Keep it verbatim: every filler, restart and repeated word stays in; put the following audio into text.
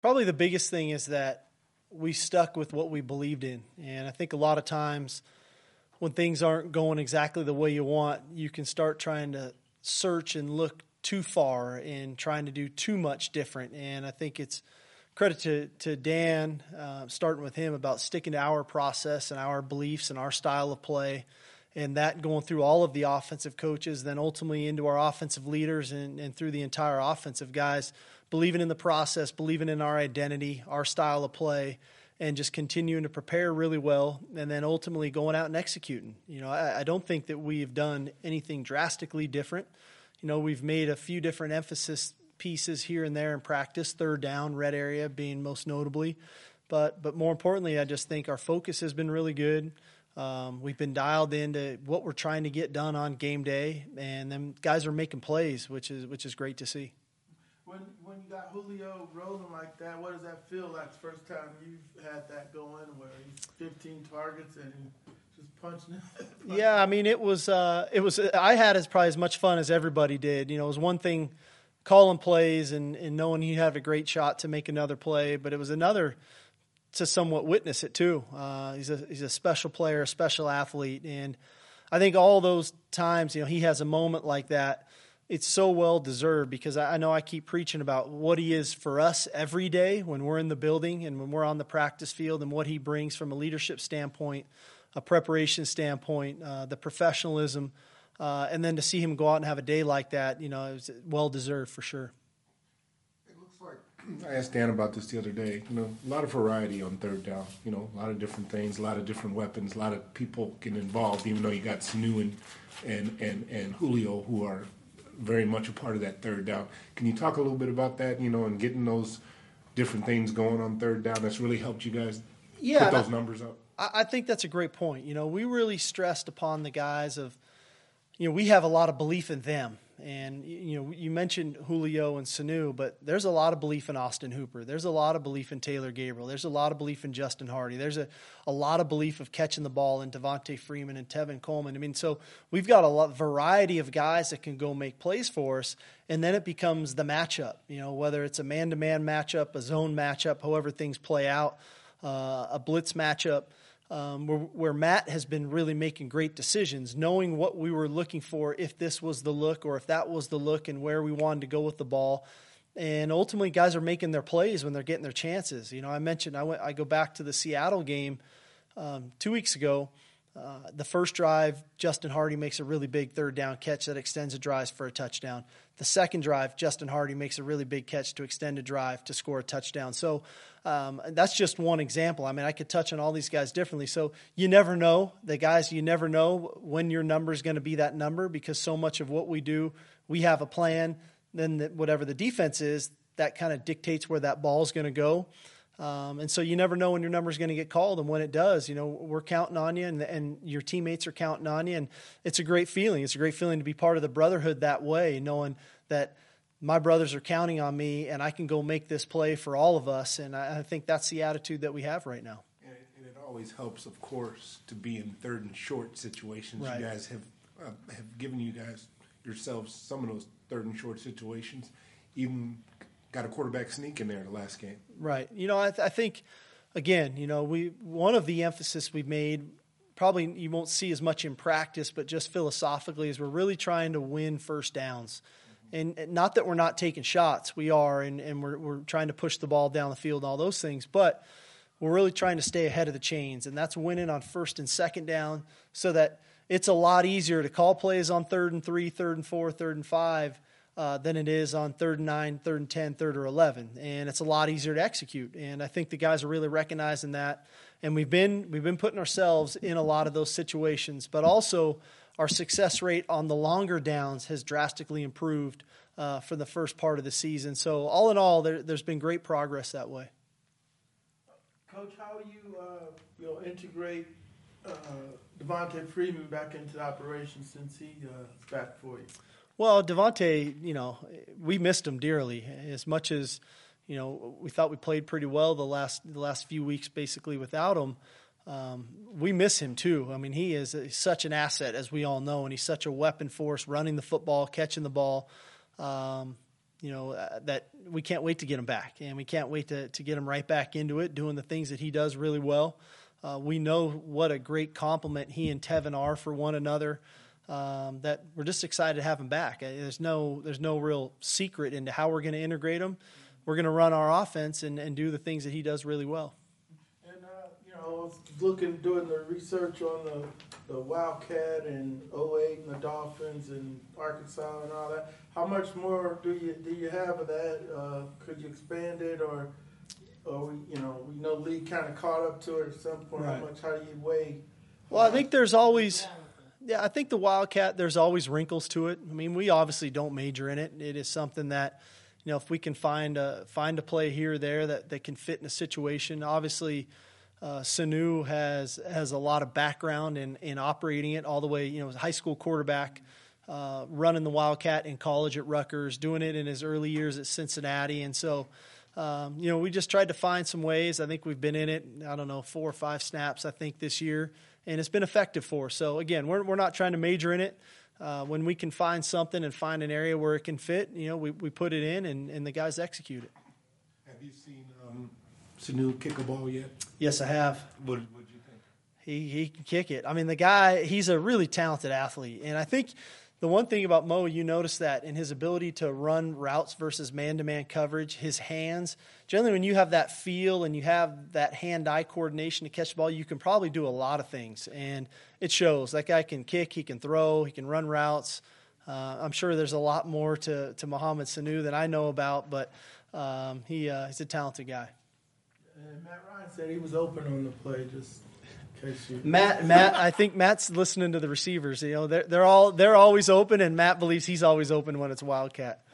Probably the biggest thing is that we stuck with what we believed in. And I think a lot of times when things aren't going exactly the way you want, you can start trying to search and look too far and trying to do too much different. And I think it's credit to, to Dan, uh, starting with him, about sticking to our process and our beliefs and our style of play, and that going through all of the offensive coaches, then ultimately into our offensive leaders and, and through the entire offensive guys, believing in the process, believing in our identity, our style of play, and just continuing to prepare really well, and then ultimately going out and executing. You know, I, I don't think that we've done anything drastically different. You know, we've made a few different emphasis pieces here and there in practice, third down, red area being most notably. But but more importantly, I just think our focus has been really good. Um, we've been dialed into what we're trying to get done on game day, and then guys are making plays, which is which is great to see. When when you got Julio rolling like that, what does that feel like? The first time you've had that going, where he's fifteen targets and just punching it. Yeah, I mean, it was uh, it was. I had as probably as much fun as everybody did. You know, it was one thing calling plays and, and knowing you have a great shot to make another play, but it was another to somewhat witness it too. Uh, he's a he's a special player, a special athlete, and I think all those times, you know, he has a moment like that. It's so well deserved, because I know I keep preaching about what he is for us every day when we're in the building and when we're on the practice field, and what he brings from a leadership standpoint, a preparation standpoint, uh, the professionalism, uh, and then to see him go out and have a day like that, you know, it was well deserved for sure. It looks like I asked Dan about this the other day. You know, a lot of variety on third down. You know, a lot of different things, a lot of different weapons, a lot of people getting involved. Even though you got Sanu and and and, and Julio, who are very much a part of that third down. Can you talk a little bit about that, you know, and getting those different things going on third down that's really helped you guys yeah, put those numbers up? I think that's a great point. You know, we really stressed upon the guys of, you know, we have a lot of belief in them. And, you know, you mentioned Julio and Sanu, but there's a lot of belief in Austin Hooper. There's a lot of belief in Taylor Gabriel. There's a lot of belief in Justin Hardy. There's a, a lot of belief of catching the ball in Devontae Freeman and Tevin Coleman. I mean, so we've got a lot, variety of guys that can go make plays for us, and then it becomes the matchup, you know, whether it's a man-to-man matchup, a zone matchup, however things play out, uh, a blitz matchup. Um, where, where Matt has been really making great decisions, knowing what we were looking for, if this was the look or if that was the look, and where we wanted to go with the ball. And ultimately, guys are making their plays when they're getting their chances. You know, I mentioned I went. I go back to the Seattle game um, two weeks ago. Uh, the first drive, Justin Hardy makes a really big third down catch that extends a drive for a touchdown. The second drive, Justin Hardy makes a really big catch to extend a drive to score a touchdown. So um, that's just one example. I mean, I could touch on all these guys differently. So you never know. The guys, you never know when your number is going to be that number, because so much of what we do, we have a plan. Then the, whatever the defense is, that kind of dictates where that ball is going to go. Um, and so you never know when your number is going to get called, and when it does, you know, we're counting on you, and, and your teammates are counting on you, and it's a great feeling. It's a great feeling to be part of the brotherhood that way, knowing that my brothers are counting on me, and I can go make this play for all of us, and I, I think that's the attitude that we have right now. And it, and it always helps, of course, to be in third and short situations. Right. You guys have uh, have given you guys yourselves some of those third and short situations, even got a quarterback sneak in there the last game. Right. You know, I, th- I think, again, you know, we one of the emphasis we've made, probably you won't see as much in practice, but just philosophically, is we're really trying to win first downs. And, and not that we're not taking shots. We are, and, and we're, we're trying to push the ball down the field and all those things. But we're really trying to stay ahead of the chains, and that's winning on first and second down, so that it's a lot easier to call plays on third and three, third and four, third and five, Uh, than it is on third and nine, third and ten, third or eleven, and it's a lot easier to execute. And I think the guys are really recognizing that, and we've been we've been putting ourselves in a lot of those situations. But also, our success rate on the longer downs has drastically improved uh, for the first part of the season. So all in all, there, there's been great progress that way. Coach, how do you uh, you know integrate uh, Devontae Freeman back into the operation since he uh, is back for you? Well, Devontae, you know, we missed him dearly. As much as, you know, we thought we played pretty well the last the last few weeks, basically without him. Um, we miss him too. I mean, he is he's such an asset, as we all know, and he's such a weapon for us, running the football, catching the ball. Um, you know, uh, that we can't wait to get him back, and we can't wait to, to get him right back into it, doing the things that he does really well. Uh, we know what a great compliment he and Tevin are for one another, um, that we're just excited to have him back. There's no there's no real secret into how we're going to integrate him. We're going to run our offense and, and do the things that he does really well. And, uh, you know, I was looking, doing the research on the, the Wildcat and oh eight and the Dolphins and Arkansas and all that. How much more do you do you have of that? Uh, could you expand it, or, or we, you know, we know Lee kind of caught up to it at some point. Right. How much? How do you weigh? Well, I think there's always, yeah, I think the Wildcat, there's always wrinkles to it. I mean, we obviously don't major in it. It is something that, you know, if we can find a find a play here or there that, that can fit in a situation. Obviously, uh, Sanu has has a lot of background in, in operating it all the way. You know, as a high school quarterback, uh, running the Wildcat in college at Rutgers, doing it in his early years at Cincinnati, and so. Um, you know, we just tried to find some ways. I think we've been in it, I don't know, four or five snaps, I think, this year, and it's been effective for us. So, again, we're we're not trying to major in it. Uh, when we can find something and find an area where it can fit, you know, we, we put it in, and, and the guys execute it. Have you seen um, Sanu kick a ball yet? Yes, I have. What did you think? He, he can kick it. I mean, the guy, he's a really talented athlete, and I think – the one thing about Mo, you notice that in his ability to run routes versus man-to-man coverage, his hands, generally when you have that feel and you have that hand-eye coordination to catch the ball, you can probably do a lot of things, and it shows. That guy can kick, he can throw, he can run routes. Uh, I'm sure there's a lot more to, to Mohamed Sanu than I know about, but um, he uh, he's a talented guy. And Matt Ryan said he was open on the play, just in case you. Matt, Matt, I think Matt's listening to the receivers. You know, they're they're all they're always open, and Matt believes he's always open when it's Wildcat.